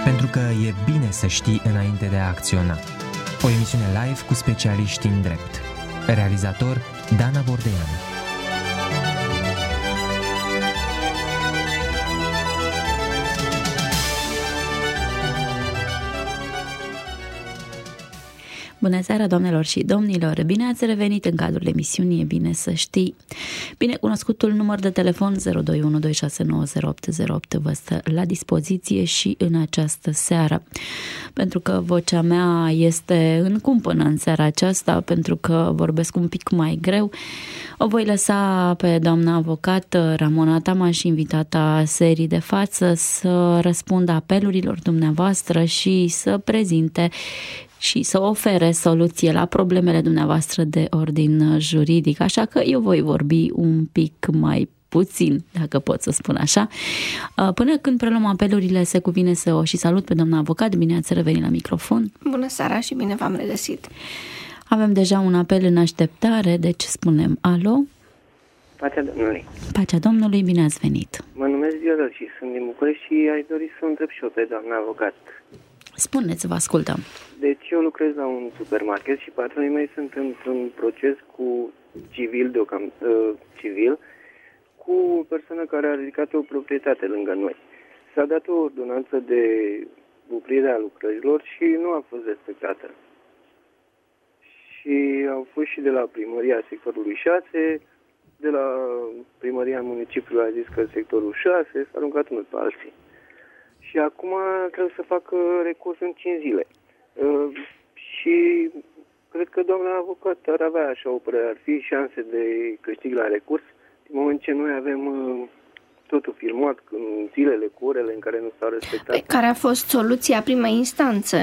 Pentru că e bine să știi înainte de a acționa. O emisiune live cu specialiști în drept. Realizator Dana Bordeanu. Bună seara, doamnelor și domnilor! Bine ați revenit în cadrul emisiunii E bine să știi. Binecunoscutul număr de telefon 021269080 vă stă la dispoziție și în această seară. Pentru că vocea mea este în cumpănă în seara aceasta, pentru că vorbesc un pic mai greu, o voi lăsa pe doamna avocat Ramona Tamaș, invitata serii de față, să răspundă apelurilor dumneavoastră și să prezinte și să ofere soluție la problemele dumneavoastră de ordin juridic. Așa că eu voi vorbi un pic mai puțin, dacă pot să spun așa. Până când preluăm apelurile, se cuvine să o și salut pe doamna avocat. Bine ați revenit la microfon. Bună seara și bine v-am regăsit. Avem deja un apel în așteptare, deci spunem alo. Pacea Domnului. Pacea Domnului, bine ați venit. Mă numesc Viorel și sunt din București și aș dori să întreb și eu pe doamna avocat. Spuneți, vă ascultăm. Deci eu lucrez la un supermarket și patronii mei sunt într-un proces civil cu o persoană care a ridicat o proprietate lângă noi. S-a dat o ordonanță de oprire a lucrărilor și nu a fost respectată. Și au fost și de la primăria sectorului 6, de la primăria municipiului a zis că sectorul 6 s-a aruncat unul pe alții. Și acum trebuie să facă recurs în 5 zile. Și cred că doamna avocat ar avea așa o părere, ar fi șanse de câștig la recurs, din moment ce noi avem totul filmat în zilele, cu orele în care nu s-au respectat. Care a fost soluția primei instanțe?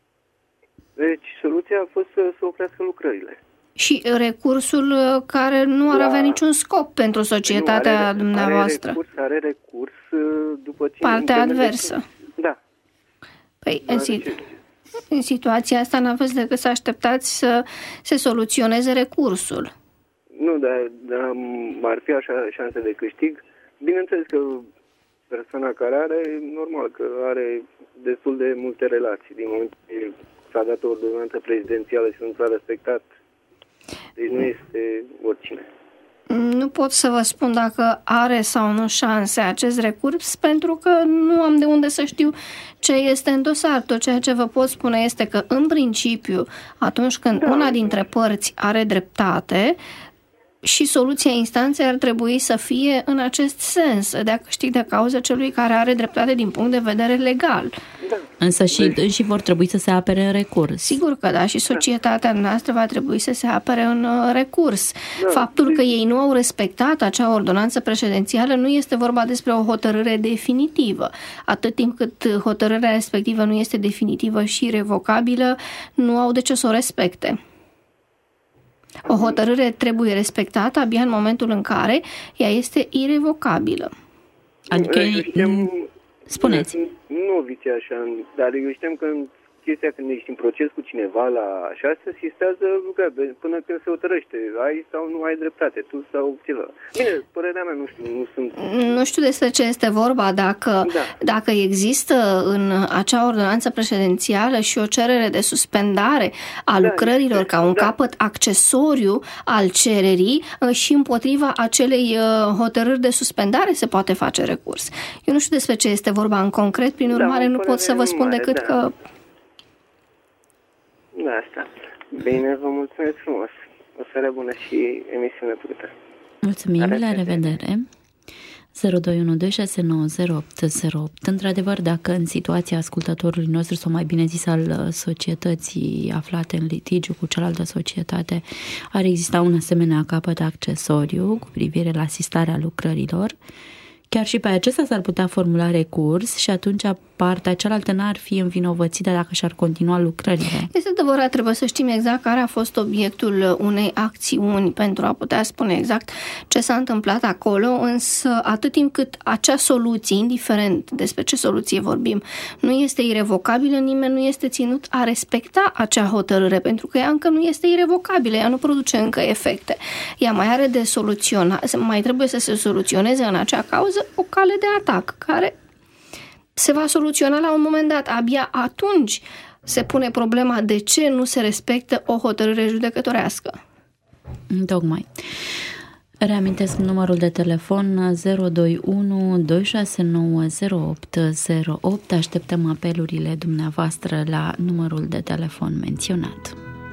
Deci soluția a fost să oprească lucrările. Și recursul care nu ar avea niciun scop pentru societatea dumneavoastră. Are recurs după ce... Partea adversă. Da. Păi, în situația asta n-aveți decât să așteptați să se soluționeze recursul. Nu, dar ar fi așa șanse de câștig. Bineînțeles că persoana care are, normal că are destul de multe relații. Din moment ce s-a dat o ordonanță prezidențială și nu s-a respectat, deci nu este oricine. Nu pot să vă spun dacă are sau nu șanse acest recurs, pentru că nu am de unde să știu ce este în dosar. Tot ceea ce vă pot spune este că, în principiu, atunci când una dintre părți are dreptate, și soluția instanței ar trebui să fie în acest sens, de a câștig de cauză celui care are dreptate din punct de vedere legal. Da. Însă și vor trebui să se apere în recurs. Sigur că da, și societatea noastră va trebui să se apere în recurs. Da. Faptul că ei nu au respectat acea ordonanță precedențială nu este vorba despre o hotărâre definitivă. Atât timp cât hotărârea respectivă nu este definitivă și revocabilă, nu au de ce să o respecte. O hotărâre trebuie respectată abia în momentul în care ea este irevocabilă. Adică, spuneți. Nu viți așa, dar eu știm că în chestia când ești în proces cu cineva la așa, se asistează până când se hotărăște. Ai sau nu ai dreptate, tu sau celălalt. Bine, părerea mea, nu știu, nu sunt... Nu știu despre ce este vorba, dacă există în acea ordonanță precedențială și o cerere de suspendare a lucrărilor ca un capăt accesoriu al cererii și împotriva acelei hotărâri de suspendare se poate face recurs. Eu nu știu despre ce este vorba în concret, prin urmare nu pot să vă spun decât că... Da, asta. Bine, vă mulțumesc frumos. O seară bună și emisiune plăcută. Mulțumim, la revedere. 0212690808. Într-adevăr, dacă în situația ascultătorului nostru, sau mai bine zis al societății aflate în litigiu cu cealaltă societate, ar exista un asemenea capăt accesoriu cu privire la asistarea lucrărilor, chiar și pe acesta s-ar putea formula recurs și atunci partea cealaltă n-ar fi învinovățită dacă și-ar continua lucrările. Este adevărat, trebuie să știm exact care a fost obiectul unei acțiuni pentru a putea spune exact ce s-a întâmplat acolo, însă atât timp cât acea soluție, indiferent despre ce soluție vorbim, nu este irevocabilă, nimeni nu este ținut a respecta acea hotărâre, pentru că ea încă nu este irevocabilă, ea nu produce încă efecte. Ea mai are de soluționat, mai trebuie să se soluționeze în acea cauză o cale de atac, care se va soluționa la un moment dat. Abia atunci se pune problema de ce nu se respectă o hotărâre judecătorească. Tocmai. Reamintesc numărul de telefon 021 269 0808. Așteptăm apelurile dumneavoastră la numărul de telefon menționat.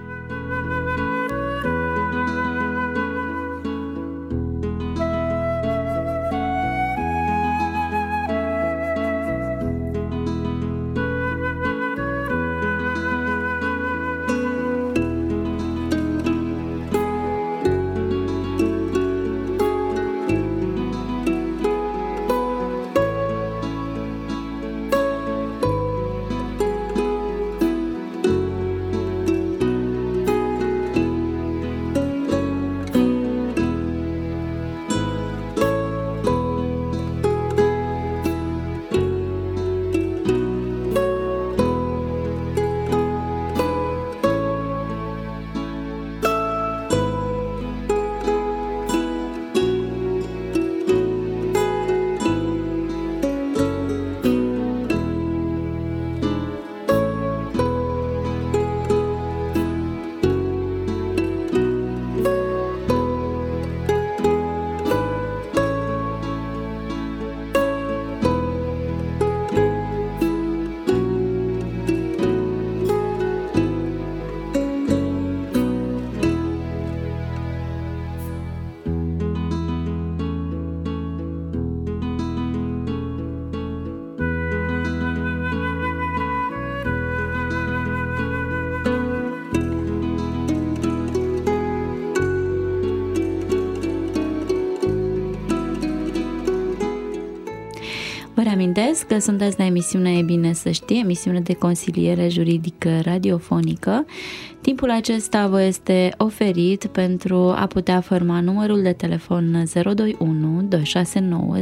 Vă reamintesc că sunteți la emisiunea E bine să știi, emisiune de consiliere juridică radiofonică. Timpul acesta vă este oferit pentru a putea forma numărul de telefon 021 269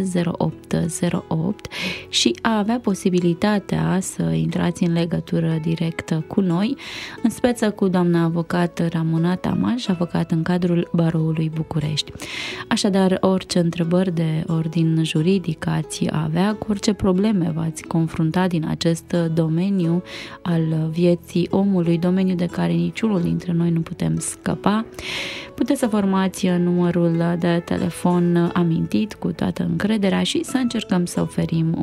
0808 și a avea posibilitatea să intrați în legătură directă cu noi, în speță cu doamna avocat Ramona Tamaș, avocat în cadrul Baroului București. Așadar, orice întrebări de ordin juridic ați avea, cu orice probleme v-ați confrunta din acest domeniu al vieții omului, domeniu de care niciunul dintre noi nu putem scăpa, puteți să formați numărul de telefon amintit cu toată încrederea și să încercăm să oferim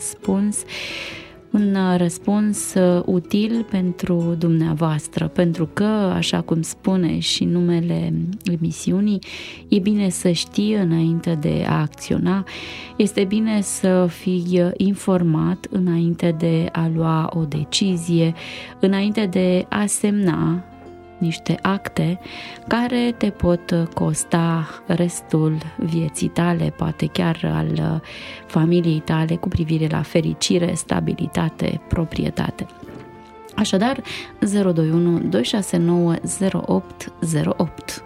un răspuns util pentru dumneavoastră, pentru că, așa cum spune și numele emisiunii, e bine să știi înainte de a acționa, este bine să fii informat înainte de a lua o decizie, înainte de a semna niște acte care te pot costa restul vieții tale, poate chiar al familiei tale, cu privire la fericire, stabilitate, proprietate. Așadar, 021 269 0808.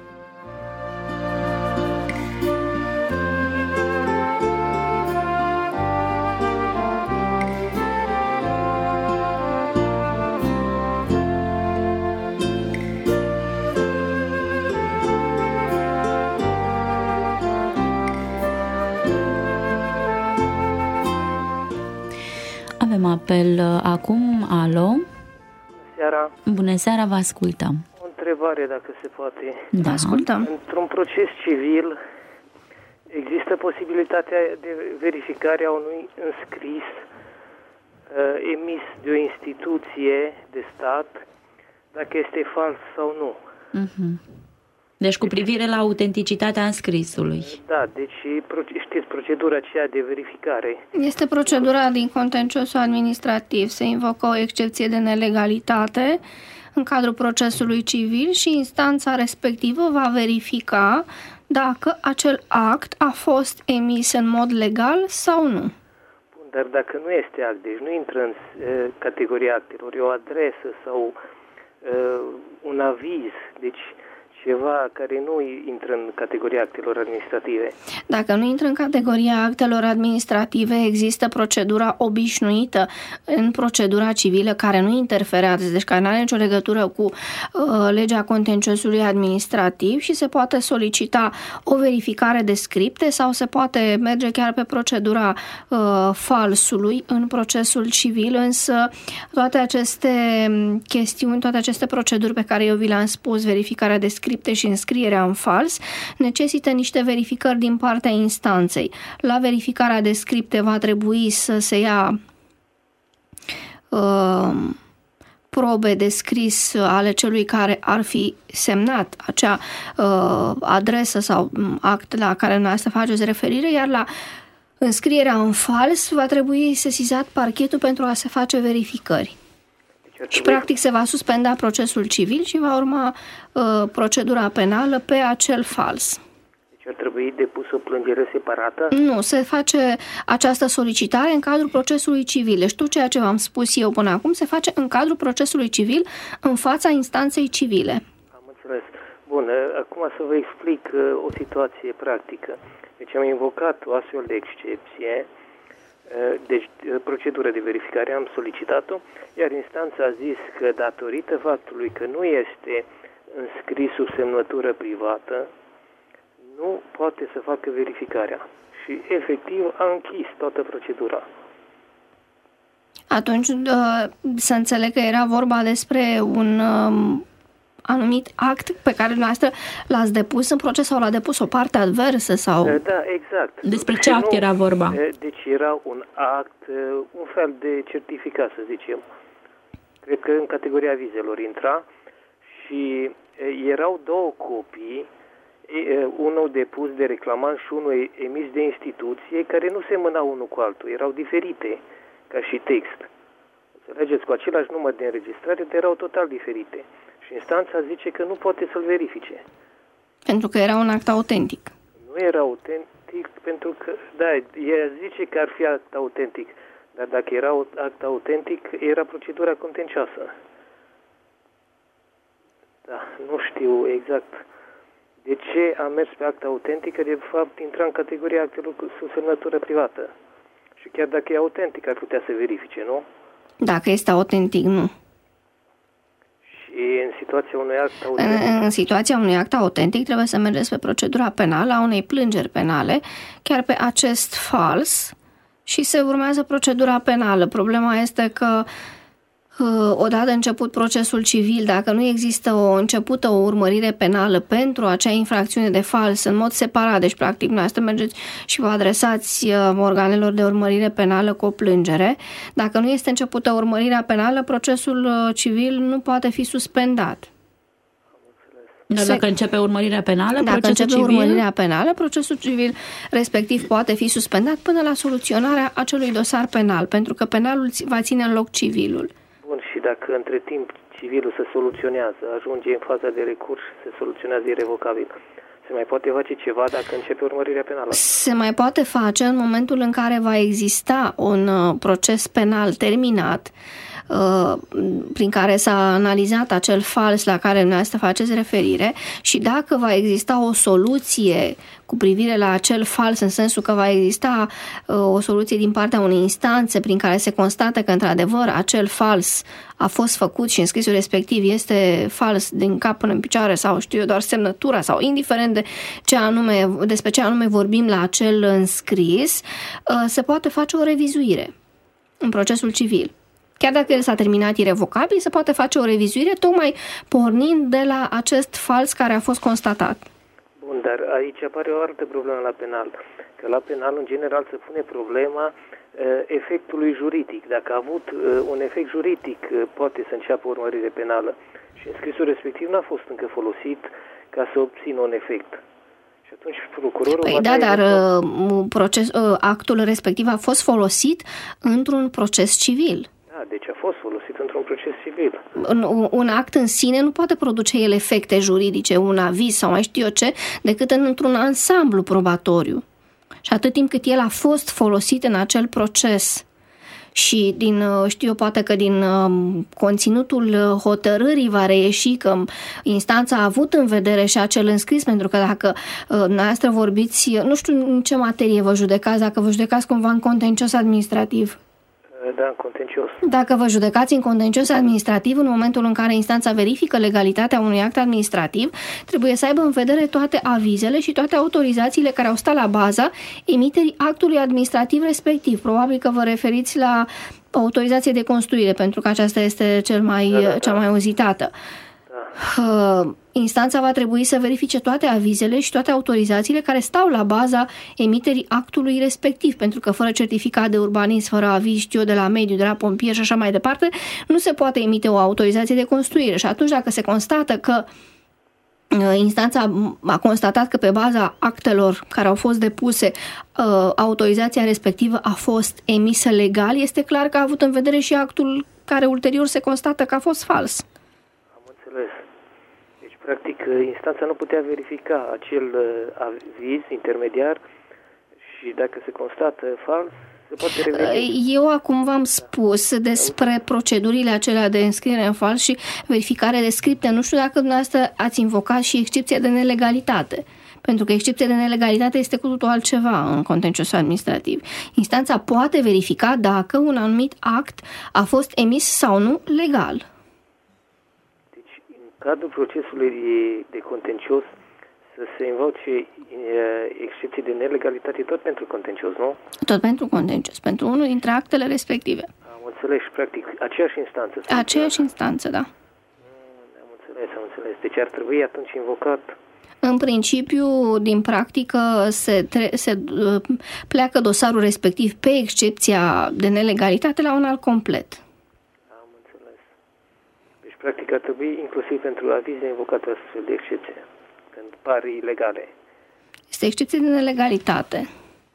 Avem apel acum. Alo? Seara. Bună seara, vă ascultăm. O întrebare, dacă se poate. Da. Ascultăm. Într-un proces civil există posibilitatea de verificare a unui înscris emis de o instituție de stat, dacă este fals sau nu. Deci cu privire la autenticitatea înscrisului. Da, deci știți procedura aceea de verificare. Este procedura din contenciosul administrativ. Se invocă o excepție de nelegalitate în cadrul procesului civil și instanța respectivă va verifica dacă acel act a fost emis în mod legal sau nu. Bun, dar dacă nu este act, deci nu intră în categoria actelor, e o adresă sau un aviz, deci ce ceva care nu intră în categoria actelor administrative. Dacă nu intră în categoria actelor administrative, există procedura obișnuită în procedura civilă care nu interferează, deci care nu are nicio legătură cu legea contenciosului administrativ și se poate solicita o verificare de scripte sau se poate merge chiar pe procedura falsului în procesul civil, însă toate aceste chestiuni, toate aceste proceduri pe care eu vi le-am spus, verificarea de scripte și înscrierea în fals, necesită niște verificări din partea instanței. La verificarea de scripte va trebui să se ia probe de scris ale celui care ar fi semnat acea adresă sau act la care dumneavoastră faceți referire, iar la înscrierea în fals va trebui sesizat parchetul pentru a se face verificări. Și practic se va suspenda procesul civil și va urma procedura penală pe acel fals. Deci ar trebui depusă o plângere separată? Nu, se face această solicitare în cadrul procesului civil. Deci tot ceea ce v-am spus eu până acum se face în cadrul procesului civil în fața instanței civile. Am înțeles. Bun, acum să vă explic o situație practică. Deci am invocat o astfel de excepție. Deci, procedură de verificare am solicitat-o, iar instanța a zis că datorită faptului că nu este înscris sub semnătură privată, nu poate să facă verificarea. Și efectiv a închis toată procedura. Atunci să înțeleg că era vorba despre un anumit act pe care dumneavoastră l-ați depus în proces sau l-a depus o parte adversă? Sau? Da, exact. Despre ce act era vorba? Deci era un act, un fel de certificat, să zicem. Cred că în categoria vizelor intra și erau două copii, unul depus de reclamant și unul emis de instituție, care nu semănau unul cu altul, erau diferite ca și text. Înțelegeți, cu același număr de înregistrare, dar erau total diferite. Și instanța zice că nu poate să-l verifice. Pentru că era un act autentic. Nu era autentic, pentru că, da, ea zice că ar fi act autentic, dar dacă era act autentic, era procedura contencioasă. Da, nu știu exact de ce a mers pe act autentic, că de fapt intra în categoria actelor sub semnătură privată. Și chiar dacă e autentic, ar putea să verifice, nu? Dacă este autentic, nu. Și în situația unui act autentic? În situația unui act autentic trebuie să mergeți pe procedura penală, a unei plângeri penale, chiar pe acest fals și se urmează procedura penală. Problema este că odată început procesul civil, dacă nu există o urmărire penală pentru acea infracțiune de fals în mod separat, deci practic dumneavoastră mergeți și vă adresați organelor de urmărire penală cu o plângere, dacă nu este începută urmărirea penală, procesul civil nu poate fi suspendat. Dar dacă începe urmărirea penală, urmărirea penală, procesul civil respectiv poate fi suspendat până la soluționarea acelui dosar penal, pentru că penalul va ține în loc civilul. Bun, și dacă între timp civilul se soluționează, ajunge în faza de recurs și se soluționează irrevocabil, se mai poate face ceva dacă începe urmărirea penală? Se mai poate face în momentul în care va exista un proces penal terminat, prin care s-a analizat acel fals la care dumneavoastră faceți referire și dacă va exista o soluție cu privire la acel fals, în sensul că va exista o soluție din partea unei instanțe prin care se constată că într-adevăr acel fals a fost făcut și înscrisul respectiv este fals din cap până în picioare sau știu eu doar semnătura sau indiferent de despre ce anume vorbim la acel înscris, se poate face o revizuire în procesul civil. Chiar dacă el s-a terminat irevocabil, se poate face o revizuire tocmai pornind de la acest fals care a fost constatat. Bun, dar aici apare o altă problemă la penal. Că la penal, în general, se pune problema efectului juridic. Dacă a avut un efect juridic, poate să înceapă urmărire penală. Și înscrisul respectiv n-a fost încă folosit ca să obțină un efect. Și atunci procurorul... Actul respectiv a fost folosit într-un proces civil. Deci a fost folosit într-un proces civil. Un act în sine nu poate produce el efecte juridice, un aviz sau mai știu eu ce, decât într-un ansamblu probatoriu. Și atât timp cât el a fost folosit în acel proces și poate că din conținutul hotărârii va reieși că instanța a avut în vedere și acel înscris, pentru că dacă dumneavoastră vorbiți, nu știu în ce materie vă judecați, dacă vă judecați cumva în contencios administrativ. Da, în contencios. Dacă vă judecați în contencios administrativ, în momentul în care instanța verifică legalitatea unui act administrativ, trebuie să aibă în vedere toate avizele și toate autorizațiile care au stat la baza emiterii actului administrativ respectiv. Probabil că vă referiți la autorizație de construire, pentru că aceasta este cea mai uzitată. Instanța va trebui să verifice toate avizele și toate autorizațiile care stau la baza emiterii actului respectiv, pentru că fără certificat de urbanism, fără aviz, de la mediu, de la pompier și așa mai departe, nu se poate emite o autorizație de construire. Și atunci, dacă se constată că instanța a constatat că pe baza actelor care au fost depuse autorizația respectivă a fost emisă legal, este clar că a avut în vedere și actul care ulterior se constată că a fost fals. Am înțeles. Deci, practic, instanța nu putea verifica acel aviz intermediar și dacă se constată fals, se poate reveni. Eu acum v-am spus despre procedurile acelea de înscriere în fals și verificare de scripte. Nu știu dacă dumneavoastră ați invocat și excepția de nelegalitate. Pentru că excepția de nelegalitate este cu totul altceva în contencios administrativ. Instanța poate verifica dacă un anumit act a fost emis sau nu legal. Deci, în cadrul procesului de contencios, să se invoce excepții de nelegalitate tot pentru contencios, nu? Tot pentru contencios, pentru unul dintre actele respective. Am înțeles, practic, aceeași instanță. Aceeași instanță, da. Am înțeles. Deci ar trebui atunci invocat. În principiu, din practică, se pleacă dosarul respectiv pe excepția de nelegalitate la un alt complet. Am înțeles. Deci, practic, ar trebui inclusiv pentru avize invocate astfel de excepție, când par ilegale. Este excepție de nelegalitate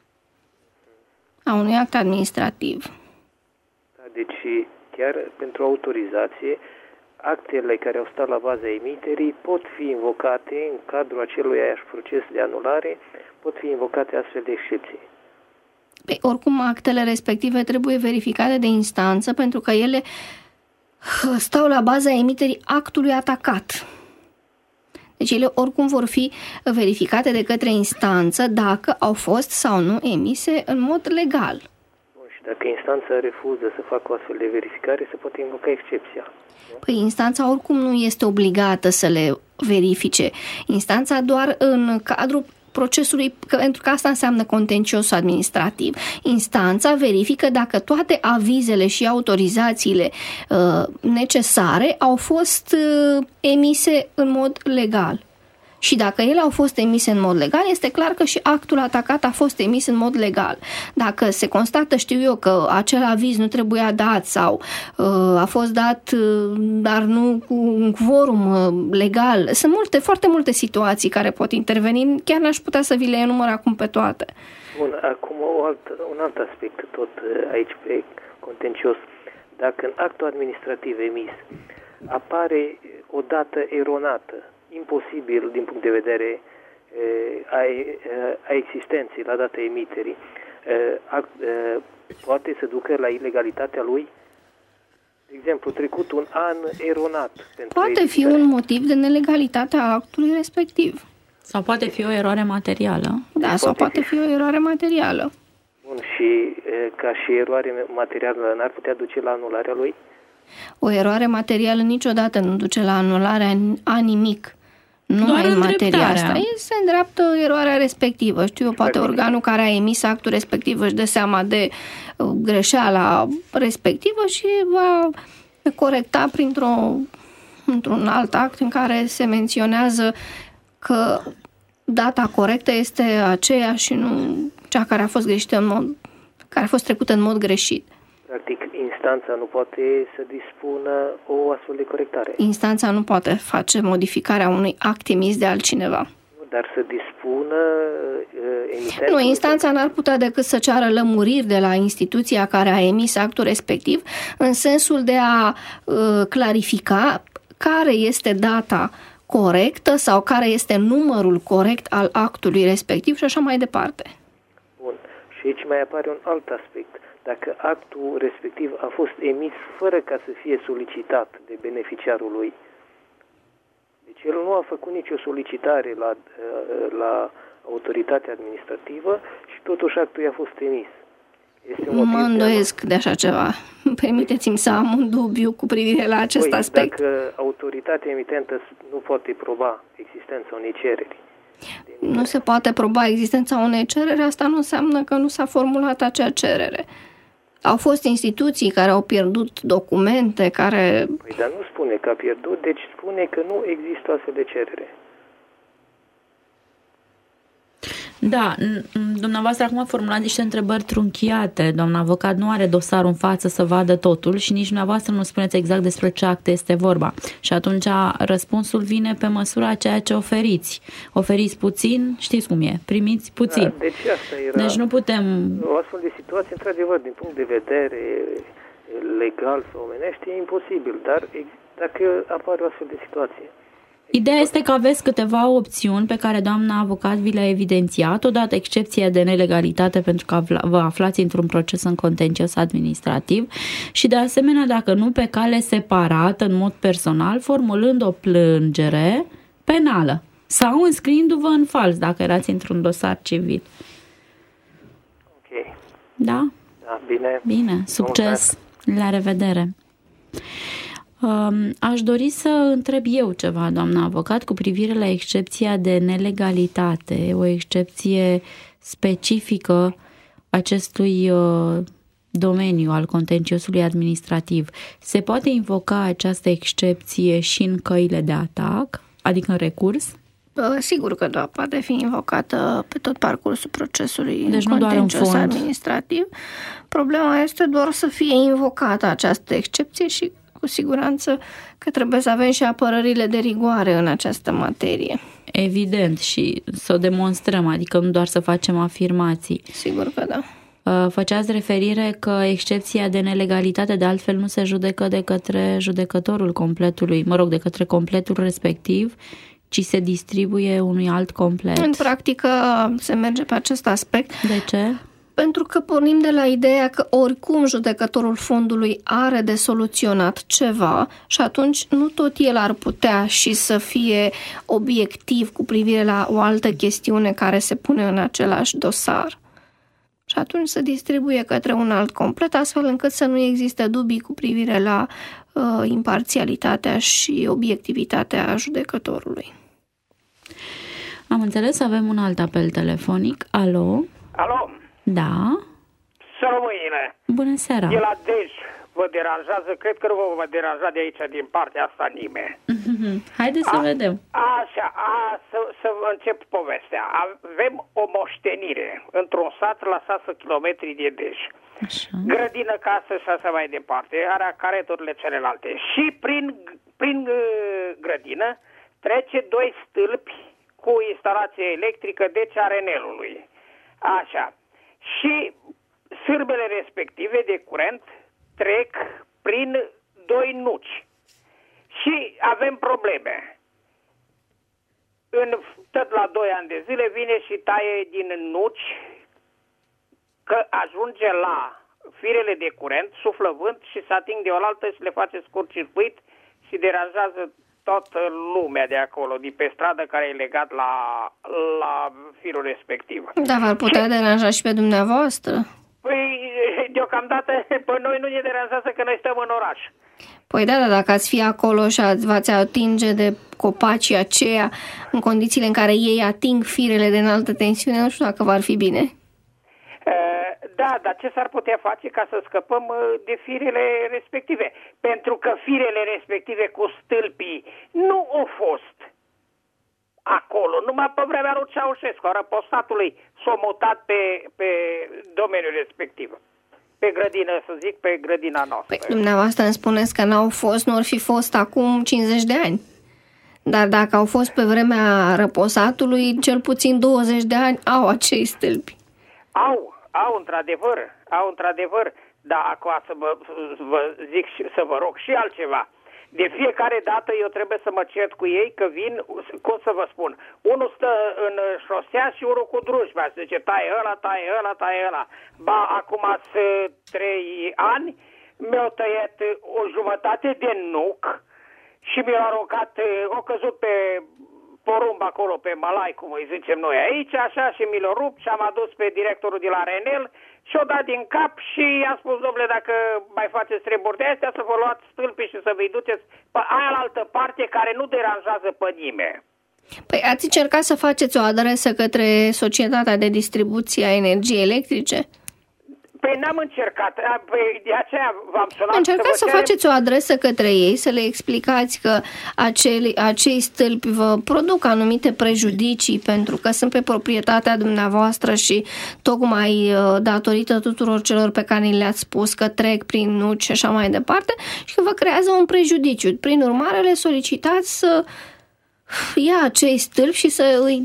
a unui act administrativ. Da, deci, chiar pentru autorizație, actele care au stat la baza emiterii pot fi invocate în cadrul aceluiași proces de anulare, pot fi invocate astfel de excepții. Oricum, actele respective trebuie verificate de instanță pentru că ele stau la baza emiterii actului atacat. Deci ele oricum vor fi verificate de către instanță dacă au fost sau nu emise în mod legal. Bun, și dacă instanța refuză să facă o astfel de verificare, se poate invoca excepția. Păi instanța oricum nu este obligată să le verifice. Instanța doar în cadrul procesului, pentru că asta înseamnă contencios administrativ. Instanța verifică dacă toate avizele și autorizațiile necesare au fost emise în mod legal. Și dacă ele au fost emise în mod legal, este clar că și actul atacat a fost emis în mod legal. Dacă se constată, că acel aviz nu trebuia dat sau a fost dat, dar nu cu un quorum legal, sunt foarte multe situații care pot interveni. Chiar n-aș putea să vi le enumăr acum pe toate. Bun, acum un alt aspect tot aici pe contencios. Dacă în actul administrativ emis apare o dată eronată, imposibil din punct de vedere a existenței la data emiterii, poate să ducă la ilegalitatea lui? De exemplu, trecut un an eronat. Poate fi un motiv de nelegalitate a actului respectiv. Sau poate fi o eroare materială. Da, sau poate fi o eroare materială. Bun, și ca și eroare materială n-ar putea duce la anularea lui? O eroare materială niciodată nu duce la anularea a nimic. Numai în materia asta. Se îndreaptă eroarea respectivă. Poate organul care a emis actul respectiv își dă seama de greșeala respectivă și va corecta într-un alt act în care se menționează că data corectă este aceea și nu cea care a fost greșită care a fost trecută în mod greșit. Practic, instanța nu poate să dispună o astfel de corectare. Instanța nu poate face modificarea unui act emis de altcineva. Nu, dar să dispună emitentul... Nu, instanța n-ar putea decât să ceară lămuriri de la instituția care a emis actul respectiv, în sensul de a clarifica care este data corectă sau care este numărul corect al actului respectiv și așa mai departe. Bun. Și aici mai apare un alt aspect. dacă actul respectiv a fost emis fără ca să fie solicitat de beneficiarul lui. Deci el nu a făcut nicio solicitare la autoritatea administrativă și totuși actul i-a fost emis. Mă îndoiesc de așa ceva. Permiteți-mi să am un dubiu cu privire la acest aspect. Dacă autoritatea emitentă nu poate proba existența unei cereri. Nu se poate proba existența unei cereri, asta nu înseamnă că nu s-a formulat acea cerere. Au fost instituții care au pierdut documente, care... Păi, dar nu spune că a pierdut, deci spune că nu există astfel de cerere. Da, dumneavoastră acum formulați niște întrebări trunchiate. Doamna avocat nu are dosarul în față să vadă totul și nici dumneavoastră nu spuneți exact despre ce acte este vorba. Și atunci răspunsul vine pe măsura a ceea ce oferiți. Oferiți puțin, știți cum e, primiți puțin. Da, deci asta era. Deci nu putem... O astfel de situație, într-adevăr, din punct de vedere legal sau omenește, e imposibil. Dar dacă apare o astfel de situație... Ideea este că aveți câteva opțiuni pe care doamna avocat vi le-a evidențiat, odată excepția de nelegalitate pentru că vă aflați într-un proces în contencios administrativ și de asemenea, dacă nu pe cale separată, în mod personal, formulând o plângere penală sau înscriindu-vă în fals dacă erați într-un dosar civil. Ok. Da? Da, bine. Bine, succes. La revedere. Aș dori să întreb eu ceva, doamna avocat, cu privire la excepția de nelegalitate, o excepție specifică acestui domeniu al contenciosului administrativ. Se poate invoca această excepție și în căile de atac, adică în recurs? Sigur că da, poate fi invocată pe tot parcursul procesului deci nu contencios administrativ. Problema este doar să fie invocată această excepție și cu siguranță că trebuie să avem și apărările de rigoare în această materie. Evident, și să o demonstrăm, adică nu doar să facem afirmații. Sigur că da. Făceați referire că excepția de nelegalitate de altfel nu se judecă de către judecătorul completului, de către completul respectiv, ci se distribuie unui alt complet. În practică se merge pe acest aspect. De ce? Pentru că pornim de la ideea că oricum judecătorul fondului are de soluționat ceva și atunci nu tot el ar putea și să fie obiectiv cu privire la o altă chestiune care se pune în același dosar. Și atunci se distribuie către un alt complet, astfel încât să nu existe dubii cu privire la imparțialitatea și obiectivitatea judecătorului. Am înțeles, avem un alt apel telefonic. Alo? Alo? Da? Sărămâine! Bună seara! De la Dej vă deranjează, cred că nu vă deranja de aici, din partea asta, nimeni. Haideți să vedem. Așa, să încep povestea. Avem o moștenire într-un sat la 6 km de Dej. Așa. Grădină, casă și așa mai departe, are careturile celelalte. Și prin grădină trece 2 stâlpi cu instalație electrică, deci arenelului. Așa. Și sârbele respective de curent trec prin 2 nuci. Și avem probleme. Tot la 2 ani de zile vine și taie din nuci, că ajunge la firele de curent, suflă vânt și se ating de oaltă și le face scurt circuit și deranjează toată lumea de acolo, de pe stradă care e legat la firul respectiv. Da, v-ar putea deranja și pe dumneavoastră? Păi, deocamdată, pe noi nu ne deranjează că noi stăm în oraș. Păi da, dacă ați fi acolo și v-ați atinge de copacii aceia în condițiile în care ei ating firele de înaltă tensiune, nu știu dacă v-ar fi bine. Da, dar ce s-ar putea face ca să scăpăm de firele respective? Pentru că firele respective cu stâlpii nu au fost acolo. Numai pe vremea lui Ceaușescu, a răposatului, s-a mutat pe domeniul respectiv. Pe grădină, să zic, pe grădina noastră. Păi, dumneavoastră îmi spuneți că n-au fost, nu ar fi fost acum 50 de ani. Dar dacă au fost pe vremea răposatului, cel puțin 20 de ani au acei stâlpi. Au într-adevăr, dar acum să vă zic și să vă rog și altceva. De fiecare dată eu trebuie să mă cert cu ei că vin, cum să vă spun, unul stă în șosea și unul cu drujba și zice taie ăla, taie ăla, taie ăla. Ba, acum 3 ani mi-au tăiat o jumătate de nuc și mi-au aruncat, au căzut pe porumb acolo, pe malai, cum îi zicem noi aici, așa, și mi l-au rupt și am adus pe directorul de la Renel și-o dat din cap și i-a spus, domnule, dacă mai faceți treburi de astea, să vă luați stâlpii și să vă-i duceți pe aia altă parte care nu deranjează pe nimeni. Păi ați încercat să faceți o adresă către Societatea de Distribuție a Energiei Electrice? Păi n-am încercat, de aceea v-am sunat. Încercați să faceți o adresă către ei, să le explicați că acei stâlpi vă produc anumite prejudicii pentru că sunt pe proprietatea dumneavoastră și tocmai datorită tuturor celor pe care le-ați spus că trec prin nuci și așa mai departe și că vă creează un prejudiciu. Prin urmare, le solicitați să ia acei stâlpi și să îi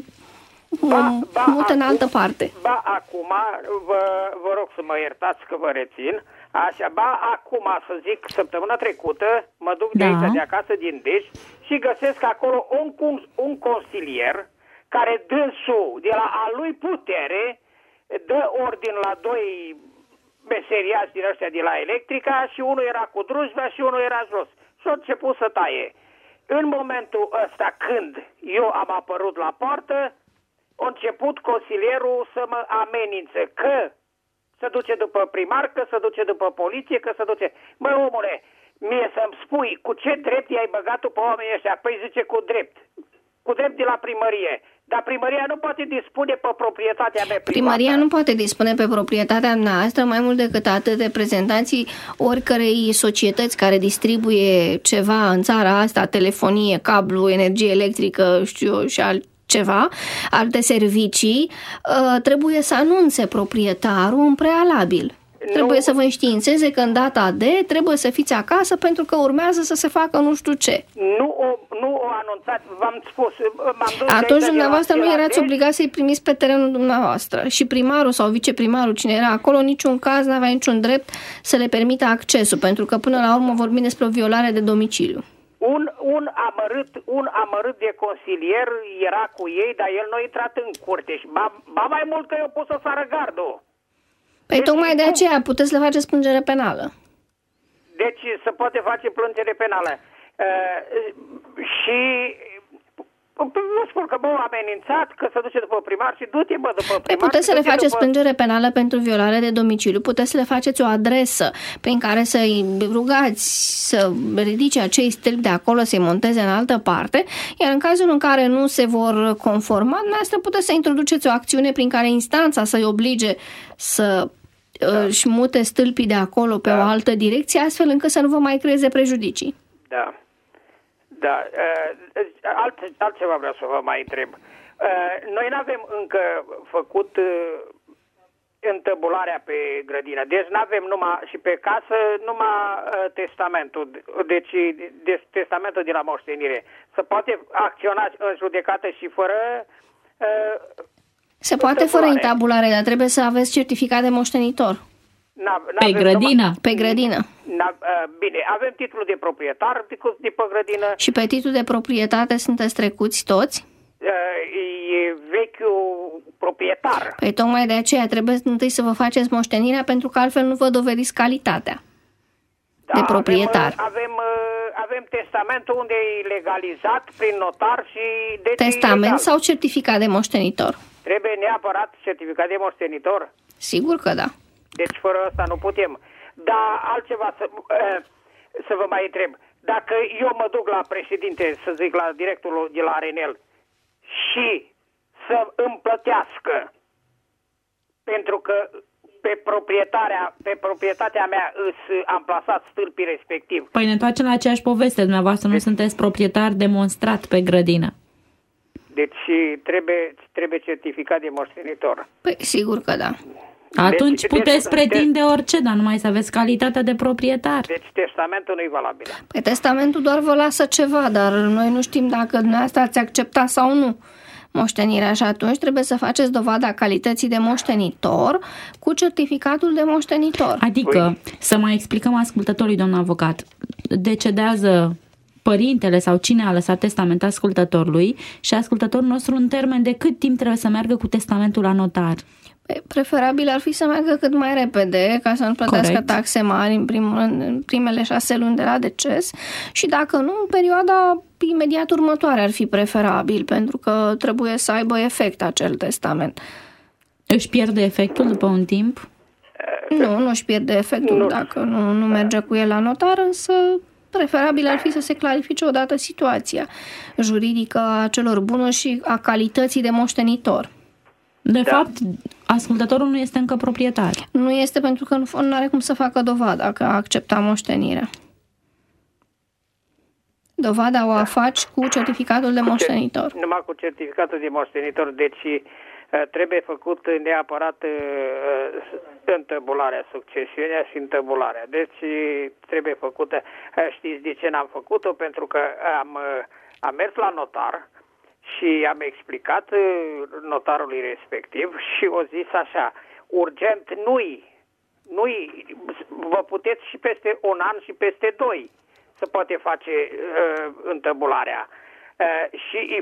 mută în altă parte. Ba acum, vă rog să mă iertați că vă rețin, așa, ba acum, să zic, săptămâna trecută, mă duc de aici de acasă din Deș și găsesc acolo un consilier care dânsul de la a lui putere dă ordin la 2 meseriași din ăștia de la Electrica și unul era cu drujba și unul era jos. Și a început să taie. În momentul ăsta, când eu am apărut la poartă, a început consilierul să mă amenințe că se duce după primar, că se duce după poliție, că se duce... Mă, omule, mie să-mi spui cu ce drept i-ai băgat-o pe oamenii ăștia? Păi zice cu drept. Cu drept de la primărie. Dar primăria nu poate dispune pe proprietatea mea privată. Primăria nu poate dispune pe proprietatea noastră, mai mult decât atât, reprezentanții oricărei societăți care distribuie ceva în țara asta, telefonie, cablu, energie electrică, știu eu, și ceva, alte servicii, trebuie să anunțe proprietarul în prealabil. Trebuie să vă înștiințeze că în data D trebuie să fiți acasă pentru că urmează să se facă nu știu ce. Nu o anunțat, v-am spus. Atunci dumneavoastră nu erați obligați să-i primiți pe terenul dumneavoastră. Și primarul sau viceprimarul, cine era acolo, în niciun caz n-avea niciun drept să le permită accesul, pentru că până la urmă vorbim despre o violare de domiciliu. Un amărât de consilier era cu ei, dar el nu a intrat în curte și ba mai mult că eu pot să sară gardul. Păi tocmai de aceea puteți să le faceți plângere penală. Deci se poate face plângere penală. Și vă spun că m-au amenințat că se duce după primar și du-te, bă, după primar. Păi puteți să le faceți plângere penală pentru violare de domiciliu, puteți să le faceți o adresă prin care să-i rugați să ridice acei stâlpi de acolo, să-i monteze în altă parte, iar în cazul în care nu se vor conforma, dumneavoastră puteți să introduceți o acțiune prin care instanța să-i oblige să își mute stâlpii de acolo pe o altă direcție, astfel încât să nu vă mai creeze prejudicii. Da. Da, altceva vreau să vă mai întreb. Noi nu avem încă făcut întăbularea pe grădină, deci nu avem numai și pe casă numai testamentul, deci testamentul de la moștenire. Se poate acționa în judecată și fără se poate fără intabulare, dar trebuie să aveți certificat de moștenitor. Pe grădină? Pe grădină. Bine, avem titlul de proprietar de pe grădină. Și pe titlul de proprietate sunteți trecuți toți? E vechiul proprietar. Păi tocmai de aceea trebuie întâi să vă faceți moștenirea, pentru că altfel nu vă dovediți calitatea de proprietar. Avem testamentul unde e legalizat prin notar și... Testament sau certificat de moștenitor? Trebuie neapărat certificat de moștenitor? Sigur că da. Deci fără asta nu putem. Dar altceva să vă mai întreb. Dacă eu mă duc la președinte, să zic, la directorul de la Renel și să îmi plătească pentru că pe proprietatea mea am plasat stâlpii respectiv. Păi ne întoarcem la aceeași poveste. Dumneavoastră nu sunteți proprietar demonstrat pe grădină. Deci trebuie certificat de moștenitor. Păi sigur că da. Atunci puteți pretinde orice, dar numai să aveți calitatea de proprietar. Deci testamentul nu e valabil. Păi testamentul doar vă lasă ceva, dar noi nu știm dacă dumneavoastră ați accepta sau nu moștenirea și atunci trebuie să faceți dovada calității de moștenitor cu certificatul de moștenitor. Adică, să mai explicăm ascultătorului, domnul avocat, decedează părintele sau cine a lăsat testament ascultătorului și ascultătorul nostru în termen de cât timp trebuie să meargă cu testamentul la notar? Preferabil ar fi să meargă cât mai repede, ca să nu plătească taxe mari în primele 6 luni de la deces, și dacă nu, în perioada imediat următoare ar fi preferabil, pentru că trebuie să aibă efect acel testament. Își pierde efectul după un timp? Nu își pierde efectul dacă nu merge cu el la notar, însă preferabil ar fi să se clarifice odată situația juridică a celor bunuri și a calității de moștenitor. De fapt, ascultătorul nu este încă proprietar. Nu este, pentru că nu are cum să facă dovada că a acceptat moștenirea. Dovada o faci cu certificatul de moștenitor. Numai cu certificatul de moștenitor, deci trebuie făcut neapărat întăbularea, succesiunea și întăbularea. Deci trebuie făcută. Știți de ce n-am făcut-o? Pentru că am mers la notar și am explicat notarului respectiv și o zis așa: urgent nu-i, vă puteți și peste un an și peste 2 să poate face întăbularea. Și e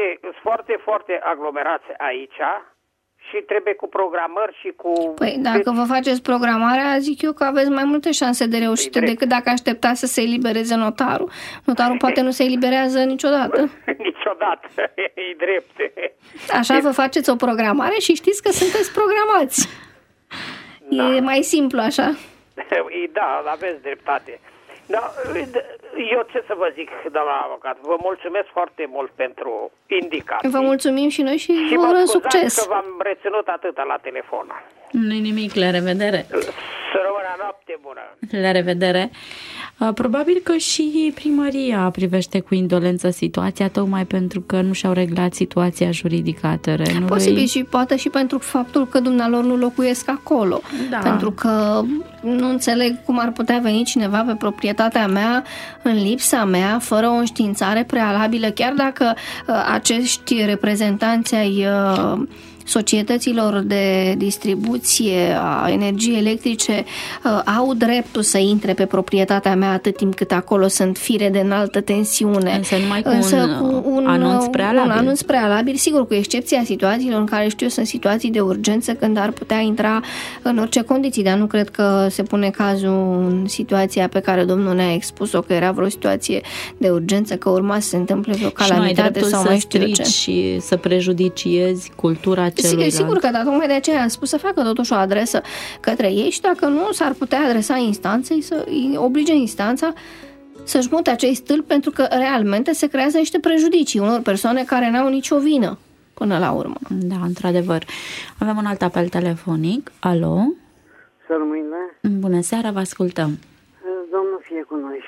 foarte aglomerați aici și trebuie cu programări și cu... Păi dacă vă faceți programarea, zic eu că aveți mai multe șanse de reușită decât dacă așteptați să se elibereze notarul. Notarul poate nu se eliberează niciodată. Niciodată, e drept. Așa vă faceți o programare și știți că sunteți programați. Da. E mai simplu așa. Da, aveți dreptate. Da, eu ce să vă zic, doamna avocat, vă mulțumesc foarte mult pentru indicații. Vă mulțumim și noi și vă urăm succes. Că v-am reținut atâta la telefon. Nu-i nimic, la revedere. Să rămână noapte bună. La revedere. Probabil că și primăria privește cu indolență situația, tocmai pentru că nu și-au reglat situația juridică a terenului. Posibil și poate și pentru faptul că dumnealor nu locuiesc acolo. Da. Pentru că nu înțeleg cum ar putea veni cineva pe proprietatea mea în lipsa mea, fără o înștiințare prealabilă, chiar dacă acești reprezentanți ai societăților de distribuție a energiei electrice au dreptul să intre pe proprietatea mea atât timp cât acolo sunt fire de înaltă tensiune. Însă numai cu un anunț prealabil. Un anunț prealabil, sigur, cu excepția situațiilor în care știu sunt situații de urgență când ar putea intra în orice condiții, dar nu cred că se pune cazul în situația pe care domnul ne-a expus-o, că era vreo situație de urgență, că urma să se întâmple vreo calamitate sau mai știu ce. Și să prejudiciezi cultura celuilalt. Sigur că, dar tocmai de aceea am spus să facă totuși o adresă către ei și dacă nu, s-ar putea adresa instanței, să îi oblige instanța să-și mute acei stâlpi, pentru că realmente se creează niște prejudicii unor persoane care n-au nicio vină până la urmă. Da, într-adevăr. Avem un alt apel telefonic. Alo? Bună seara, vă ascultăm. Domnul fie cu noi.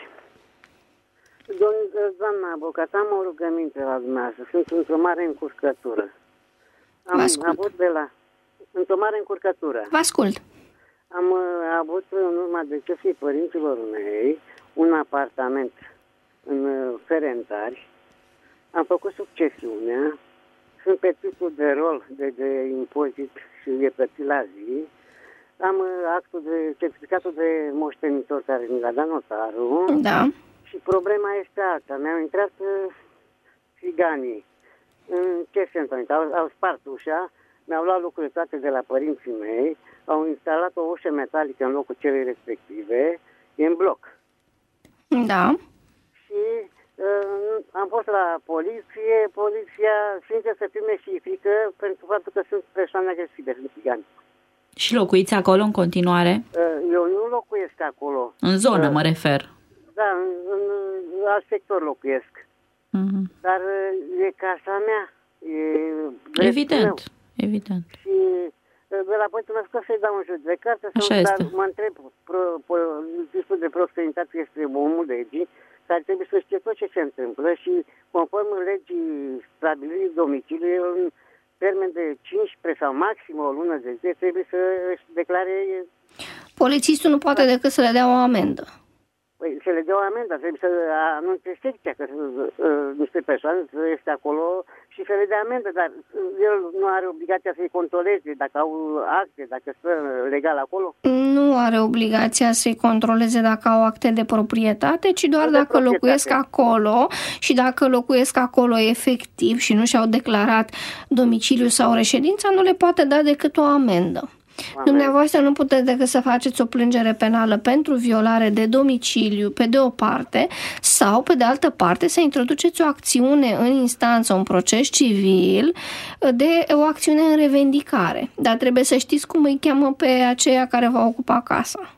Doamna avocat, am o rugăminte la dumneavoastră. Sunt într-o mare încurcătură. Am avut într-o mare încurcătură. Vă ascult. Am avut, în urma decesului părinților mei, un apartament în Ferentari. Am făcut succesiunea. Sunt pe titlul de rol de impozit și e plătit la zi. Am certificatul de moștenitor care mi l-a dat notarul. Da. Și problema este alta. Mi-au intrat țiganii. În ce sens? Au spart ușa, mi-au luat lucrurile toate de la părinții mei, au instalat o ușă metalică în locul celei respective, e în bloc. Da. Și am fost la poliția sincer să fiu și frică pentru faptul că sunt persoane agresive, sunt țigani. Și locuiți acolo în continuare? Eu nu locuiesc acolo. În zonă mă refer. Da, în alt sector locuiesc. Mm-hmm. Dar e casa mea. Evident. Și de la poliție mă scos să-i dau un judecată, mă întreb, discul de prosperitate este omul legii, care trebuie să știe tot ce se întâmplă și conform legii stabilirii domiciliului, în termen de 15 sau maxim o lună de zi, trebuie să își declare... Polițistul nu poate decât să le dea o amendă. Păi să le dea o amendă, trebuie să anunțe secția că niște persoane este acolo și să le dea amendă, dar el nu are obligația să-i controleze dacă au acte, dacă stă legal acolo. Nu are obligația să-i controleze dacă au acte de proprietate, ci doar dacă locuiesc acolo și dacă locuiesc acolo efectiv și nu și-au declarat domiciliu sau reședința, nu le poate da decât o amendă. Dumneavoastră nu puteți decât să faceți o plângere penală pentru violare de domiciliu pe de o parte sau pe de altă parte să introduceți o acțiune în instanță, un proces civil de o acțiune în revendicare. Dar trebuie să știți cum îi cheamă pe aceia care va ocupa casa.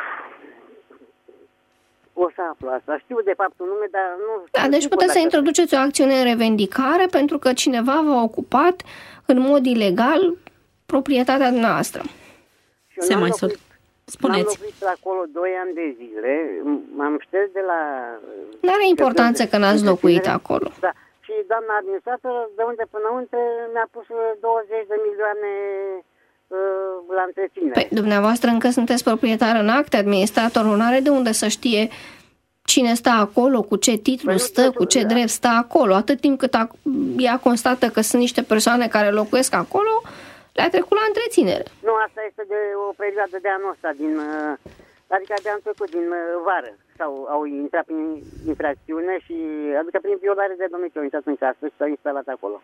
O să aflu asta. Știu de fapt un nume, dar nu... Da, deci puteți să introduceți o acțiune în revendicare pentru că cineva v-a ocupat în mod ilegal proprietatea noastră. Se mai sunt. Spuneți. M-am locuit acolo 2 ani de zile, m-am șters de la... N-are importanță că n-ați locuit acolo. Da. Și doamna administratoră, de unde până unde, mi-a pus 20 de milioane la întreținere. Păi, dumneavoastră încă sunteți proprietar în acte, administratorul nu are de unde să știe cine stă acolo, cu ce titlu stă, cu ce drept stă acolo. Atât timp cât ea constată că sunt niște persoane care locuiesc acolo, le-a trecut la întreținere. Nu, asta este de o perioadă de anul ăsta, adică de anul trecut, din vară. Sau au intrat prin infracțiune și, adică prin violare de domiciliu, au intrat în casă și s-au instalat acolo.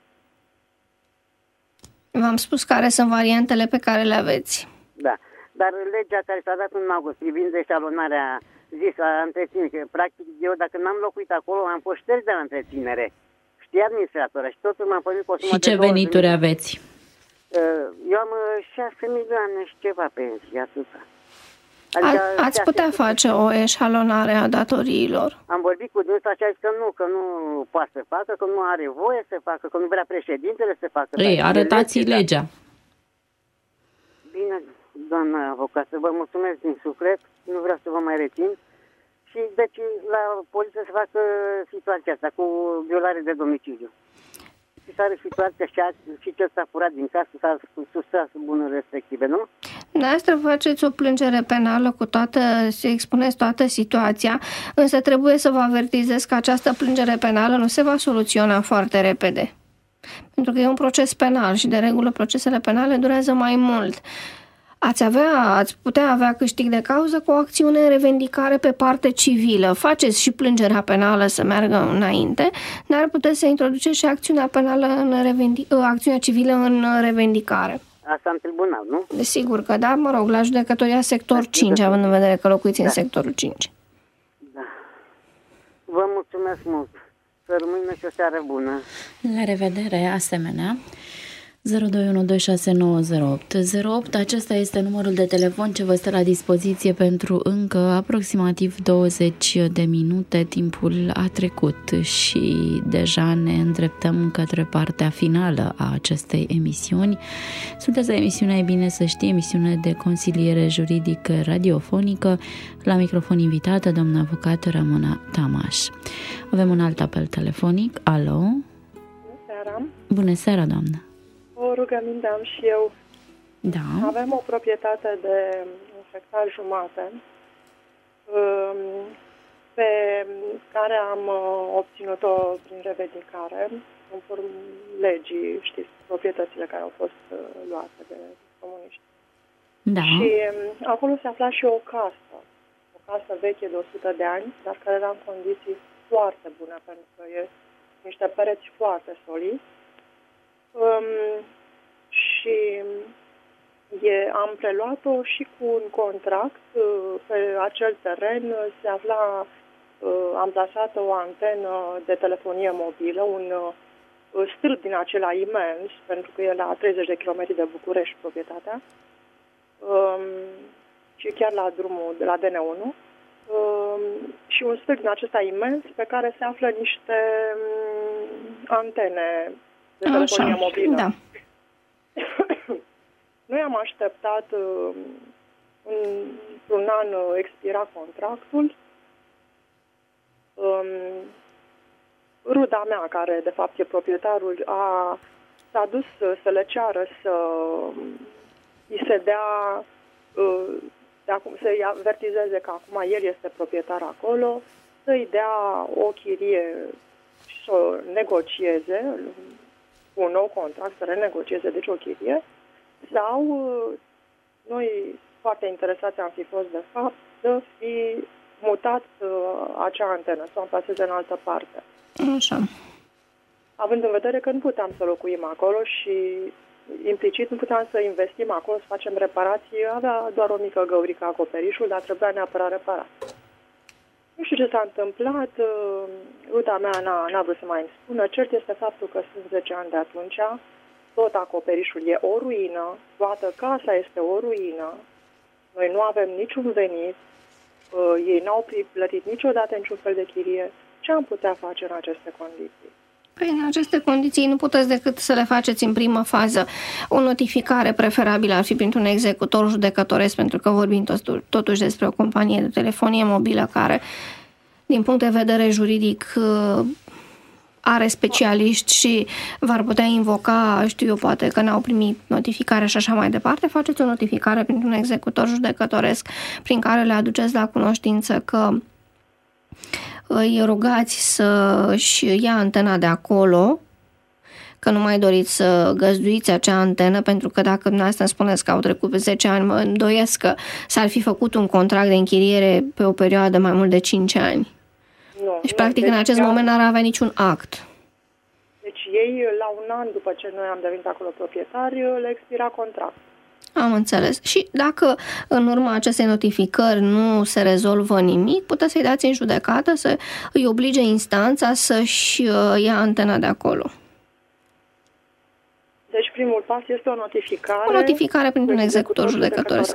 V-am spus care sunt variantele pe care le aveți. Da, dar legea care s-a dat în august privind eșalonarea zisă a întreținerii, că practic eu dacă n-am locuit acolo am fost șters de la întreținere. Știi administratora și totul m-am părit cu o sumă de 20.000. Și ce venituri aveți? Eu am 6 milioane și ceva pensii, atâta. Ați putea face o eșalonare a datoriilor. Am vorbit cu dânsa și a zis că nu poate să facă, că nu are voie să facă, că nu vrea președintele să facă. Ei, arătați legea. Bine, doamna avocată, vă mulțumesc din suflet, nu vreau să vă mai rețin. Și deci la poliție să facă situația asta cu violare de domiciliu. Și s-are situația și ce s-a furat din casă, s-a sustras bunurile respective, nu? Dumneavoastră faceți o plângere penală cu să expuneți toată situația, însă trebuie să vă avertizez că această plângere penală nu se va soluționa foarte repede. Pentru că e un proces penal și de regulă procesele penale durează mai mult. Ați putea avea câștig de cauză cu o acțiune în revendicare pe parte civilă. Faceți și plângerea penală să meargă înainte, dar puteți să introduceți și acțiunea penală acțiunea civilă în revendicare. Asta în tribunal, nu? Desigur că da, mă rog, la judecătoria sector 5, având în vedere că locuiți în sectorul 5. Da. Vă mulțumesc mult. Să rămână și o seară bună. La revedere, asemenea. 02126908008. Acesta este numărul de telefon ce vă stă la dispoziție pentru încă aproximativ 20 de minute. Timpul a trecut și deja ne îndreptăm către partea finală a acestei emisiuni. Sunteți la emisiunea E bine să știi, emisiune de consiliere juridică radiofonică. La microfon invitată doamna avocat Ramona Tamaș. Avem un alt apel telefonic. Alo? Bună seara! Bună seara, doamnă! O rugăminte am și eu. Da. Avem o proprietate de un hectar jumate pe care am obținut-o prin revendicare, conform legii, știți, proprietățile care au fost luate de comuniști. Da. Și acolo se afla și o casă veche de 100 de ani, dar care era în condiții foarte bune, pentru că e niște pereți foarte solizi. Și am preluat-o și cu un contract. Pe acel teren se afla amplasată o antenă de telefonie mobilă, un stâlp din acela imens, pentru că e la 30 de kilometri de București proprietatea, și chiar la drumul de la DN1, și un stâlp din acesta imens pe care se află niște antene de telefonie mobilă. Da. Noi am așteptat un an expira contractul. Ruda mea, care de fapt e proprietarul, s-a dus să le ceară să îi se dea să-i avertizeze că acum el este proprietar acolo, să-i dea o chirie și să o negocieze cu un nou contract, să renegocieze deci o chirie, sau noi foarte interesați am fi fost de fapt să fi mutat acea antenă, să o amplaseze în altă parte. Așa. Având în vedere că nu puteam să locuim acolo și implicit nu puteam să investim acolo, să facem reparații, avea doar o mică găurică acoperișul, dar trebuia neapărat reparat. Nu știu ce s-a întâmplat, ruda mea n-a vrut să mai îmi spună. Cert este faptul că sunt 10 ani de atunci, tot acoperișul e o ruină, toată casa este o ruină, noi nu avem niciun venit, ei n-au plătit niciodată niciun fel de chirie. Ce am putea face în aceste condiții? Păi în aceste condiții nu puteți decât să le faceți în primă fază. O notificare preferabilă ar fi printr-un executor judecătoresc, pentru că vorbim totuși despre o companie de telefonie mobilă care, din punct de vedere juridic, are specialiști și v-ar putea invoca, știu eu, poate că n-au primit notificare și așa mai departe. Faceți o notificare printr-un executor judecătoresc prin care le aduceți la cunoștință că îi rugați să-și ia antena de acolo, că nu mai doriți să găzduiți acea antenă, pentru că dacă dumneavoastră îmi spuneți că au trecut 10 ani, mă îndoiesc că s-ar fi făcut un contract de închiriere pe o perioadă mai mult de 5 ani. Deci, practic, în acest moment n-ar avea niciun act. Deci ei, la un an după ce noi am devenit acolo proprietari, le expira contract. Am înțeles. Și dacă în urma acestei notificări nu se rezolvă nimic, puteți să-i dați în judecată, să îi oblige instanța să-și ia antena de acolo. Deci primul pas este o notificare. O notificare printr-un executor judecătoresc.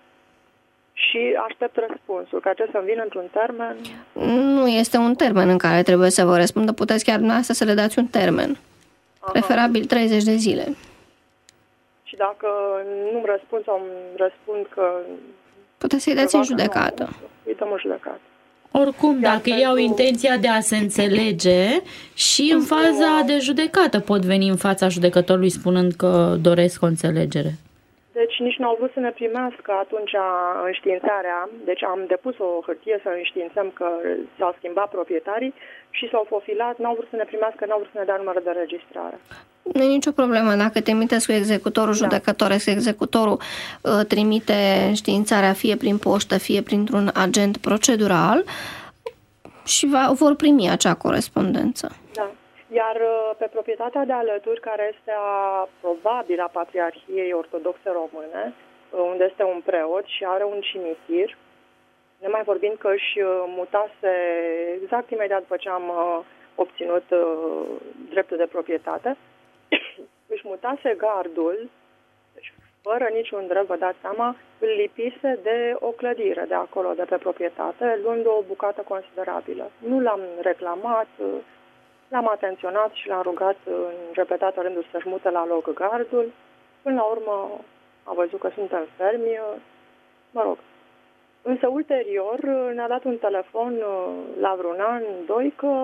Și aștept răspunsul, că acesta îmi vine într-un termen? Nu este un termen în care trebuie să vă răspundă. Puteți chiar dumneavoastră să le dați un termen. Preferabil 30 de zile. Și dacă nu-mi răspund sau îmi răspund că... Puteți să-i dați în judecată. Îi dăm în judecată. Oricum, dacă ei au intenția de a se înțelege și în faza de judecată pot veni în fața judecătorului spunând că doresc o înțelegere. Deci nici nu au vrut să ne primească atunci înștiințarea. Deci am depus o hârtie să înștiințăm că s-au schimbat proprietarii și s-au fofilat, n-au vrut să ne primească, n-au vrut să ne dea număr de registrare. Nu e nicio problemă. Dacă trimiteți cu executorul judecătoresc, executorul trimite înștiințarea fie prin poștă, fie printr-un agent procedural și vor primi acea corespondență. Da. Iar pe proprietatea de alături, care este probabil a Patriarhiei Ortodoxe Române, unde este un preot și are un cimitir, nemai vorbind că își mutase exact imediat după ce am obținut dreptul de proprietate, își mutase gardul, deci fără niciun drept, vă dați seama, îl lipise de o clădire de acolo, de pe proprietate, luând o bucată considerabilă. Nu l-am reclamat, l-am atenționat și l-am rugat în repetate rânduri să-și mute la loc gardul. Până la urmă a văzut că suntem fermi, mă rog. Însă ulterior ne-a dat un telefon la vreun an, 2, că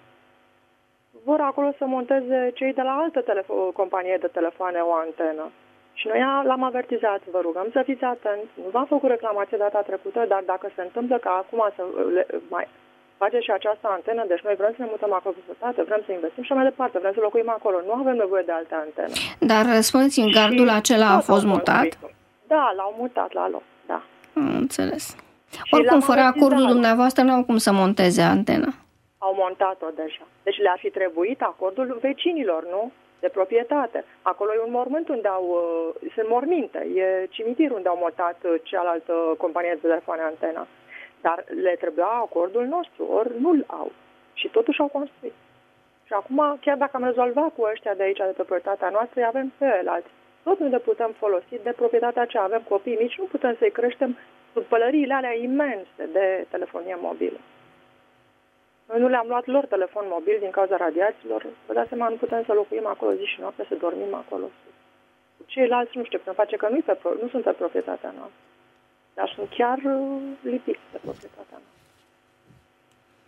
vor acolo să monteze cei de la altă companie de telefoane o antenă. Și noi l-am avertizat, vă rugăm să fiți atenți, nu v-am făcut reclamație data trecută, dar dacă se întâmplă ca acum să mai face și această antenă, deci noi vrem să ne mutăm acolo pe societate, vrem să investim și mai departe, vrem să locuim acolo, nu avem nevoie de alte antene. Dar spuneți-mi, gardul acela a fost mutat? Da, l-au mutat la loc, da. Am înțeles. Oricum, fără acordul dumneavoastră, n-au cum să monteze antena. Au montat-o deja. Deci le-ar fi trebuit acordul vecinilor, nu? De proprietate. Acolo e un mormânt unde sunt morminte, e cimitir unde au montat cealaltă companie de telefoane antena. Dar le trebuia acordul nostru, ori nu-l au. Și totuși au construit. Și acum, chiar dacă am rezolvat cu ăștia de aici, de pe proprietatea noastră, îi avem pe alții. Tot nu le putem folosi de proprietatea aceea. Avem copii mici, nu putem să-i creștem sub pălăriile alea imense de telefonie mobilă. Noi nu le-am luat lor telefon mobil din cauza radiațiilor. Vă dați seama, nu putem să locuim acolo zi și noapte, să dormim acolo. Cu ceilalți nu știu ce putem face, că nu sunt pe proprietatea noastră. Dar sunt chiar lipiți de proprietatea noastră.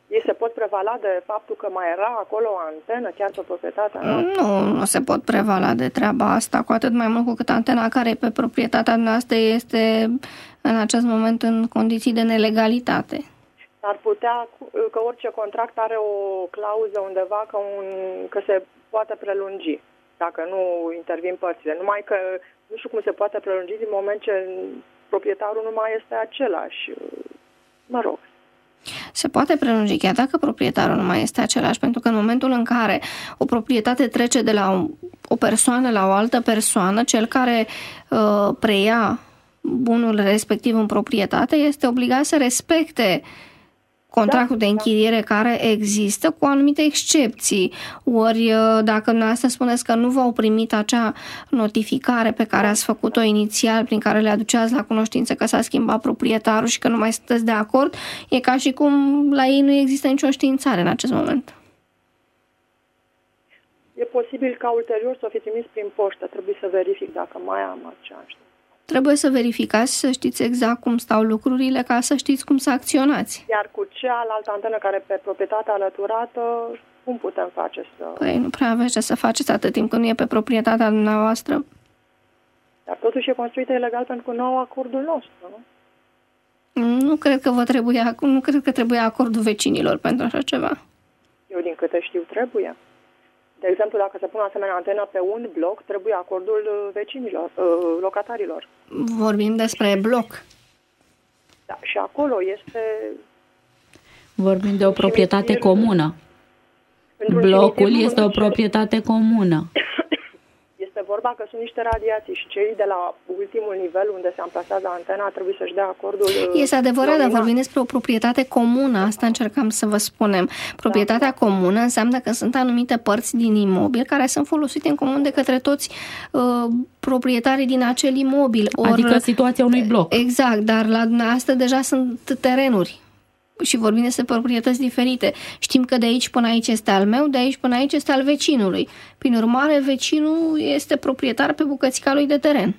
Ei se pot prevala de faptul că mai era acolo o antenă chiar pe proprietatea noastră? Nu se pot prevala de treaba asta, cu atât mai mult cu cât antena care e pe proprietatea noastră este în acest moment în condiții de nelegalitate. Ar putea, că orice contract are o clauză undeva că se poate prelungi, dacă nu intervin părțile. Numai că nu știu cum se poate prelungi din moment ce proprietarul nu mai este același. Mă rog. Se poate prelungi chiar dacă proprietarul nu mai este același, pentru că în momentul în care o proprietate trece de la o persoană la o altă persoană, cel care preia bunul respectiv în proprietate este obligat să respecte contractul de închiriere care există, cu anumite excepții. Ori dacă dumneavoastră spuneți că nu v-au primit acea notificare pe care ați făcut-o inițial, prin care le aduceați la cunoștință că s-a schimbat proprietarul și că nu mai sunteți de acord, e ca și cum la ei nu există nicio științare în acest moment. E posibil ca ulterior să o fi trimis prin poștă. Trebuie să verific dacă mai am acea știință. Trebuie să verificați, să știți exact cum stau lucrurile, ca să știți cum să acționați. Iar cu cealaltă antenă care pe proprietatea alăturată, cum putem face să... Păi nu prea aveți ce să faceți atât timp când nu e pe proprietatea dumneavoastră. Dar totuși e construită ilegal pentru că nu au acordul nostru, nu? Nu cred că trebuie acordul vecinilor pentru așa ceva. Eu din câte știu trebuie. De exemplu, dacă se pune asemenea antenă pe un bloc, trebuie acordul vecinilor, locatarilor. Vorbim despre bloc. Da, și acolo este... Vorbim de o proprietate comună. Blocul este o proprietate comună. Este vorba că sunt niște radiații și cei de la ultimul nivel unde se amplasează antena trebuie să-și dea acordul. Este adevărat, dar vorbim despre o proprietate comună. Asta încercam să vă spunem. Proprietatea comună înseamnă că sunt anumite părți din imobil care sunt folosite în comun de către toți proprietarii din acel imobil. Adică situația unui bloc. Exact, dar la dumneavoastră deja sunt terenuri. Și vorbim despre proprietăți diferite. Știm că de aici până aici este al meu, de aici până aici este al vecinului. Prin urmare, vecinul este proprietar pe bucățica lui de teren.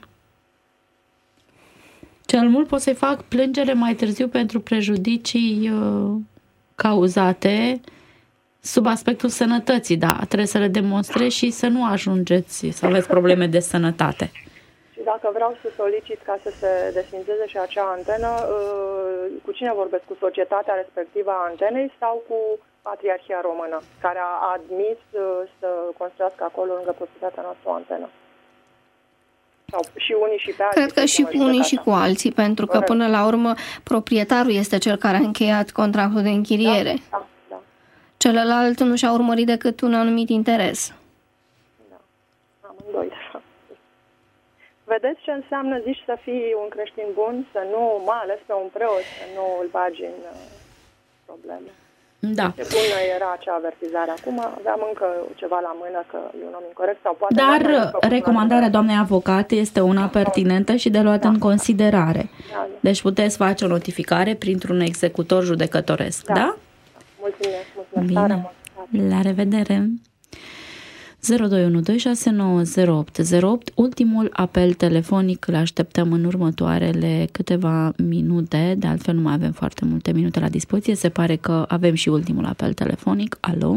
Cel mult pot să-i fac plângere mai târziu pentru prejudicii cauzate sub aspectul sănătății, da, trebuie să le demonstrez și să nu ajungeți să aveți probleme de sănătate. Și dacă vreau să solicit ca să se desfințeze și acea antenă, cu cine vorbesc? Cu societatea respectivă a antenei sau cu Patriarhia Română, care a admis să construiască acolo lângă proprietatea noastră o antenă? Sau și unii și pe alții? Cred că și cu unii și cu alții, pentru că până la urmă proprietarul este cel care a încheiat contractul de închiriere. Da. Celălalt nu și-a urmărit decât un anumit interes. Da, amândoi. Vedeți ce înseamnă, zici, să fii un creștin bun, să nu, mai ales pe un preot, să nu îl bagi în probleme. Da. Ce bună era acea avertizare. Acum aveam încă ceva la mână că e un om incorect sau poate... Dar recomandarea doamnei avocat este una pertinentă și de luat în considerare. Da. Deci puteți face o notificare printr-un executor judecătoresc, da? Mulțumesc. Bine. La revedere. 0212690808. Ultimul apel telefonic îl așteptăm în următoarele câteva minute, de altfel nu mai avem foarte multe minute la dispoziție, se pare că avem și ultimul apel telefonic. Alo?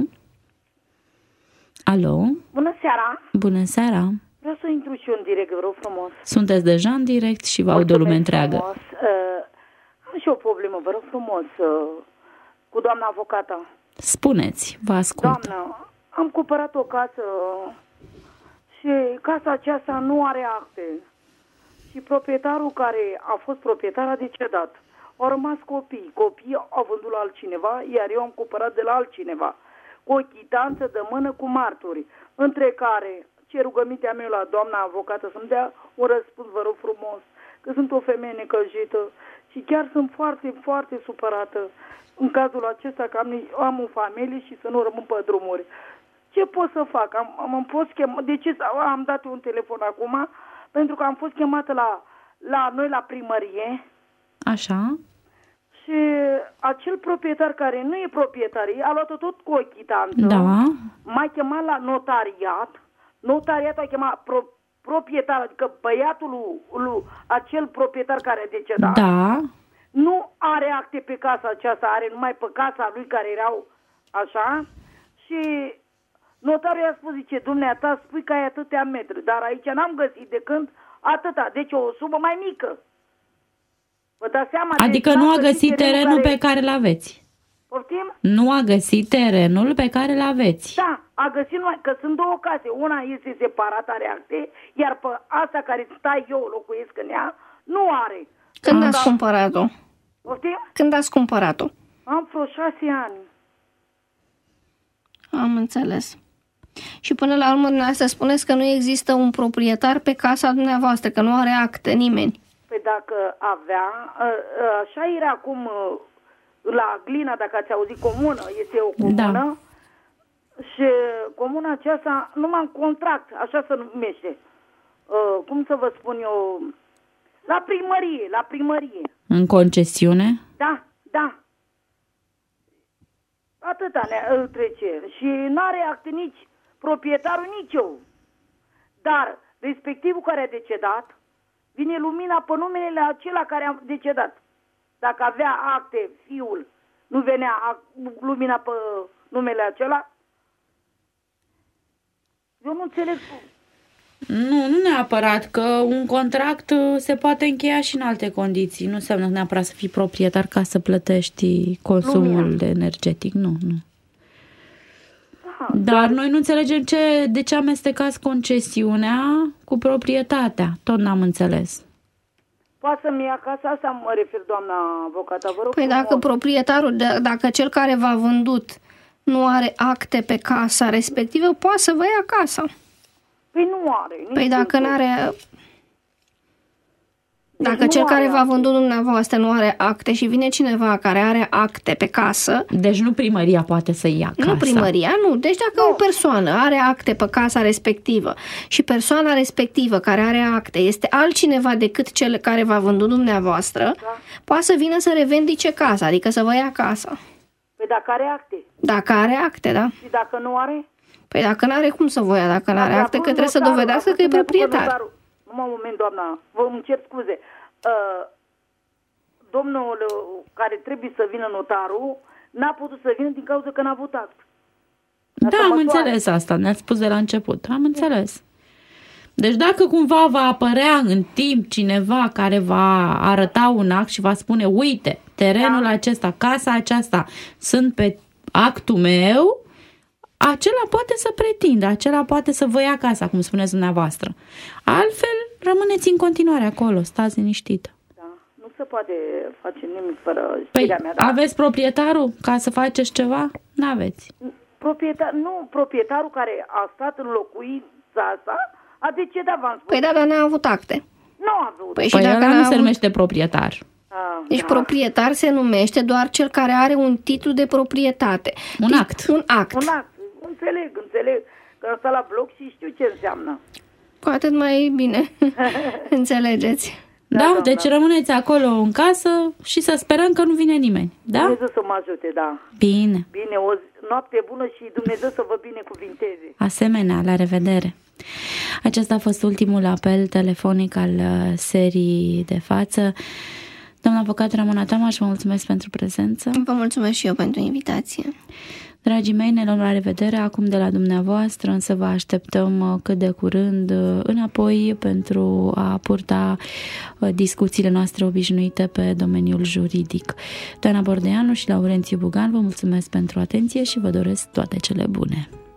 Alo? Bună seara! Bună seara! Vreau să intru și eu în direct, vă rog frumos. Sunteți deja în direct și vă aud o lume întreagă. Am și o problemă, vă rog frumos, cu doamna avocată. Spuneți, vă ascult. Doamnă, am cumpărat o casă și casa aceasta nu are acte. Și proprietarul care a fost proprietar a decedat. Au rămas copii. Copiii au vândut la altcineva, iar eu am cumpărat de la altcineva. Cu o chitanță de mână cu martori. Între care, ce rugămintea mea la doamna avocată să-mi dea un răspuns, vă rog frumos, că sunt o femeie necăjită și chiar sunt foarte, foarte supărată în cazul acesta că am o familie și să nu rămân pe drumuri. Ce pot să fac? Am fost chemat. De ce am dat un telefon acum? Pentru că am fost chemată la noi la primărie. Așa. Și acel proprietar care nu e proprietar, a luat-o tot cu o chitanță. Da. M-a chemat la notariat. Notariatul a chemat proprietar, adică băiatul lui acel proprietar care a decedat. Da. nu are acte pe casa aceasta, are numai pe casa lui care erau așa și notarul i-a spus, zice, dumneata spui că ai atâtea metri, dar aici n-am găsit de când atâta, deci o sumă mai mică. Vă dați seama? Adică nu a găsit terenul pe care l-aveți. Poftim? Nu a găsit terenul pe care l-aveți. Da, a găsit numai, că sunt două case, una este separată, are acte, iar pe asta care stai eu, locuiesc în ea, nu are. Când ați cumpărat-o? Poftim? Când ați cumpărat-o? Am vreo 6 ani. Am înțeles. Și până la urmă dumneavoastră spuneți că nu există un proprietar pe casa dumneavoastră, că nu are acte nimeni. Păi dacă avea, așa era acum la Glina, dacă ați auzit, comună, este o comună, da. Și comuna aceasta numai în contract, așa se numește. Cum să vă spun eu, la primărie. În concesiune? Da. Atâta ne trece. Și n-are acte nici proprietarul, nici eu. Dar respectivul care a decedat, vine lumina pe numele acela care a decedat. Dacă avea acte, fiul, nu venea lumina pe numele acela? Eu nu înțeleg. Nu neapărat, că un contract se poate încheia și în alte condiții. Nu înseamnă neapărat să fii proprietar ca să plătești consumul energetic. Nu. Da, dar noi nu înțelegem de ce amestecați concesiunea cu proprietatea. Tot n-am înțeles. Poate să-mi ia casa asta, mă refer, doamna avocată, vă rog. Păi dacă proprietarul, dacă cel care v-a vândut nu are acte pe casa respectivă, poate să vă ia casa. Păi nu are. Păi dacă n-are... Dacă cel care v-a vândut dumneavoastră nu are acte și vine cineva care are acte pe casă... Deci nu primăria poate să ia casa. Nu primăria, nu. Deci dacă o persoană are acte pe casa respectivă și persoana respectivă care are acte este altcineva decât cel care v-a vândut dumneavoastră, poate să vină să revendice casa, adică să vă ia casa. Păi dacă are acte. Dacă are acte, da. Și dacă nu are? Păi dacă nu are, cum să vă ia? Dacă nu are acte, că trebuie să dovedească că e proprietar. Numai un moment, doamna, îmi cer scuze. Domnul care trebuie să vină, notarul, n-a putut să vină din cauza că n-a avut act. Da, am înțeles asta, ne-ați spus de la început. Am înțeles. Deci dacă cumva va apărea în timp cineva care va arăta un act și va spune, uite, terenul acesta, casa aceasta sunt pe actul meu, acela poate să pretindă, acela poate să vă ia casa, cum spuneți dumneavoastră. Altfel, rămâneți în continuare acolo, stați liniștită. Da, nu se poate face nimic fără știrea mea. Da? Aveți proprietarul ca să faceți ceva? N-aveți. Proprietarul care a stat în locuința asta a decedat, v-am spus. Păi da, dar n-a avut acte. Nu a avut. Păi dacă nu se numește proprietar. Deci proprietar se numește doar cel care are un titlu de proprietate. Un act. Un act. Înțeleg. Că am stat la bloc și știu ce înseamnă. Cu atât mai bine. Înțelegeți. Da, deci rămâneți acolo în casă și să sperăm că nu vine nimeni. Da? Dumnezeu să mă ajute, da. Bine. Bine, o noapte bună și Dumnezeu să vă binecuvinteze. Asemenea, la revedere. Acesta a fost ultimul apel telefonic al serii de față. Doamna avocat Ramona Tamaș, vă mulțumesc pentru prezență. Vă mulțumesc și eu pentru invitație. Dragii mei, ne luăm la revedere acum de la dumneavoastră, însă vă așteptăm cât de curând înapoi pentru a purta discuțiile noastre obișnuite pe domeniul juridic. Doamna Bordeanu și Laurențiu Bugan, vă mulțumesc pentru atenție și vă doresc toate cele bune.